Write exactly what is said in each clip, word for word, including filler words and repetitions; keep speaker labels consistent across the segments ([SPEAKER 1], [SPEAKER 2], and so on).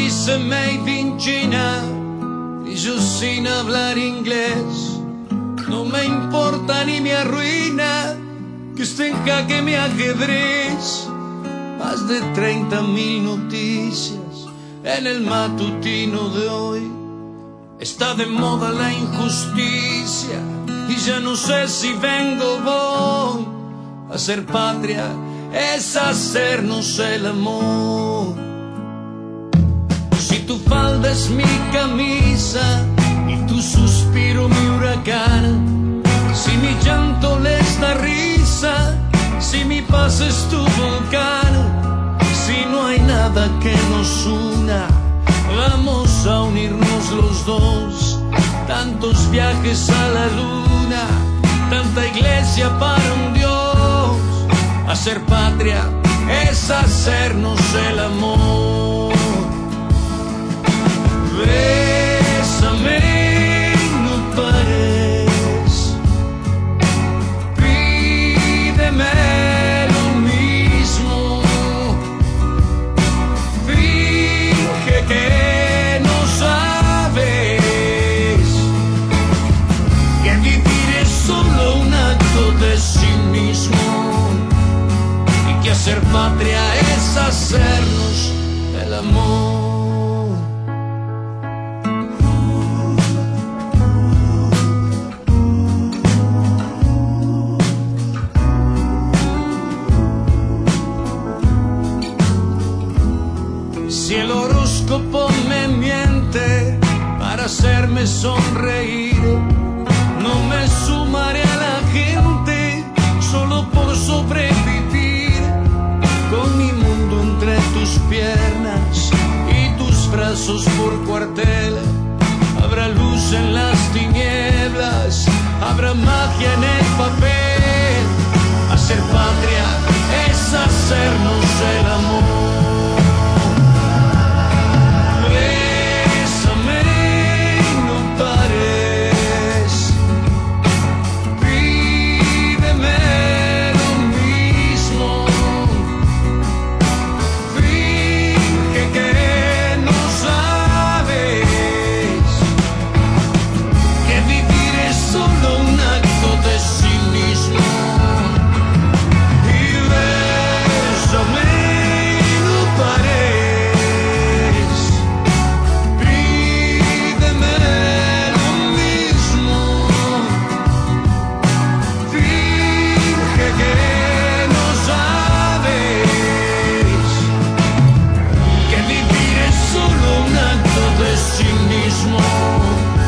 [SPEAKER 1] dice made in China y yo sin hablar inglés. No me importa ni me arruina que esté en jaque mi ajedrez. Más de treinta mil noticias en el matutino de hoy. Está de moda la injusticia y ya no sé si vengo o voy. Hacer patria es hacernos el amor. Si tu falda es mi camisa y tu suspiro mi huracán, si mi llanto les da risa, si mi paz es tu volcán, si no hay nada que nos una, vamos a unirnos los dos. Tantos viajes a la luna, tanta iglesia para un Dios. Hacer patria es hacernos el amor. Bésame, no pares, pídeme lo mismo, finge que no sabes que vivir es solo un acto de sí mismo y que hacer patria es hacernos el amor. Si el horóscopo me miente para hacerme sonreír, no me sumaré a la gente solo por sobrevivir. Con mi mundo entre tus piernas y tus brazos por cuartel, habrá luz en las tinieblas, habrá magia en el papel. Hacer patria es hacernos el amor.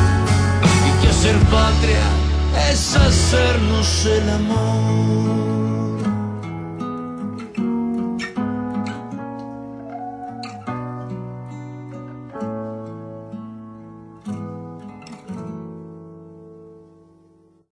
[SPEAKER 1] Hacer patria es hacernos el amor.